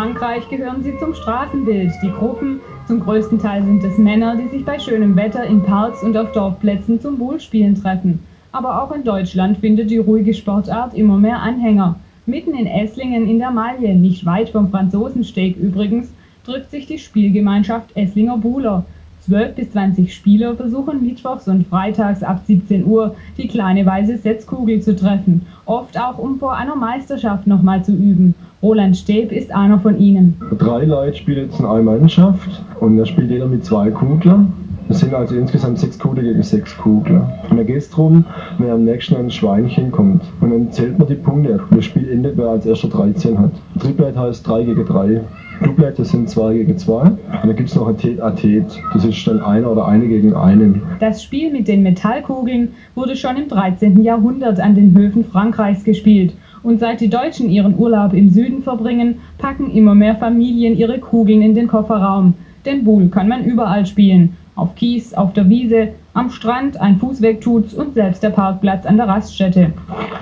Frankreich gehören sie zum Straßenbild. Die Gruppen, zum größten Teil sind es Männer, die sich bei schönem Wetter in Parks und auf Dorfplätzen zum Boule-Spielen treffen. Aber auch in Deutschland findet die ruhige Sportart immer mehr Anhänger. Mitten in Esslingen in der Malje, nicht weit vom Franzosensteg übrigens, trifft sich die Spielgemeinschaft Esslinger Buhler. 12 bis 20 Spieler versuchen mittwochs und freitags ab 17 Uhr die kleine weiße Setzkugel zu treffen, oft auch um vor einer Meisterschaft nochmal zu üben. Roland Stäb ist einer von ihnen. 3 Leute spielen jetzt in einer Mannschaft und da spielt jeder mit 2 Kugeln. Das sind also insgesamt 6 Kugeln gegen 6 Kugeln. Und da geht es darum, wer am nächsten an ein Schweinchen kommt. Und dann zählt man die Punkte. Das Spiel endet, wer als erster 13 hat. Triplett heißt 3 gegen 3. Doublett, das sind 2 gegen 2. Und dann gibt es noch ein Tet-a-Tet. Das ist dann einer oder eine gegen einen. Das Spiel mit den Metallkugeln wurde schon im 13. Jahrhundert an den Höfen Frankreichs gespielt. Und seit die Deutschen ihren Urlaub im Süden verbringen, packen immer mehr Familien ihre Kugeln in den Kofferraum. Denn Boule kann man überall spielen. Auf Kies, auf der Wiese, am Strand, ein Fußweg tut's und selbst der Parkplatz an der Raststätte.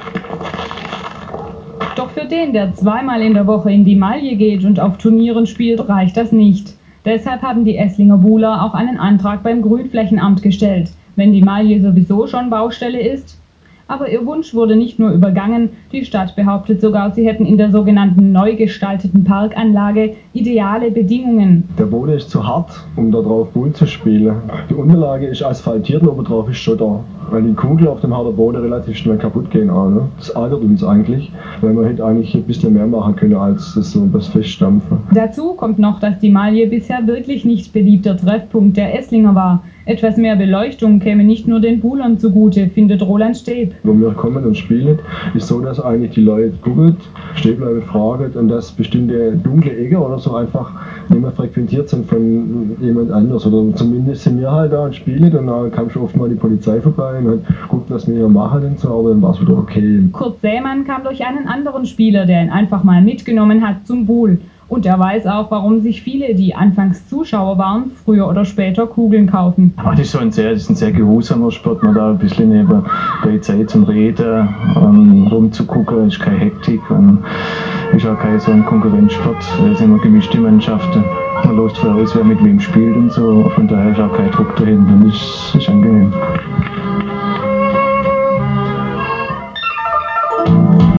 Doch für den, der zweimal in der Woche in die Malje geht und auf Turnieren spielt, reicht das nicht. Deshalb haben die Esslinger Buhler auch einen Antrag beim Grünflächenamt gestellt, wenn die Malje sowieso schon Baustelle ist. Aber ihr Wunsch wurde nicht nur übergangen, die Stadt behauptet sogar, sie hätten in der sogenannten neu gestalteten Parkanlage ideale Bedingungen. Der Boden ist zu hart, um da drauf Boule zu spielen. Die Unterlage ist asphaltiert und obendrauf ist Schotter. Weil die Kugeln auf dem harten Boden relativ schnell kaputt gehen auch, ne? Das ärgert uns eigentlich, weil man hätte eigentlich ein bisschen mehr machen können, als das so was feststampfen. Dazu kommt noch, dass die Malje bisher wirklich nicht beliebter Treffpunkt der Esslinger war. Etwas mehr Beleuchtung käme nicht nur den Buhlern zugute, findet Roland Stäb. Wo wir kommen und spielen, ist so, dass eigentlich die Leute googelt, stehen bleiben, fragen und dass bestimmte dunkle Ecken oder so einfach nicht mehr frequentiert sind von jemand anders. Oder zumindest sind wir halt da und spielen und dann kam schon oft mal die Polizei vorbei und hat guckt, was wir hier machen und so, aber dann war es wieder okay. Kurt Sämann kam durch einen anderen Spieler, der ihn einfach mal mitgenommen hat, zum Boule. Und er weiß auch, warum sich viele, die anfangs Zuschauer waren, früher oder später Kugeln kaufen. Aber das ist ein sehr gehorsamer Sport, man da ein bisschen neben der Zeit zum Reden, rumzugucken, ist keine Hektik und ist auch kein so ein Konkurrenzsport, es sind immer gemischte Mannschaften. Man lässt voraus, wer mit wem spielt und so, von daher ist auch kein Druck dahin, das ist angenehm.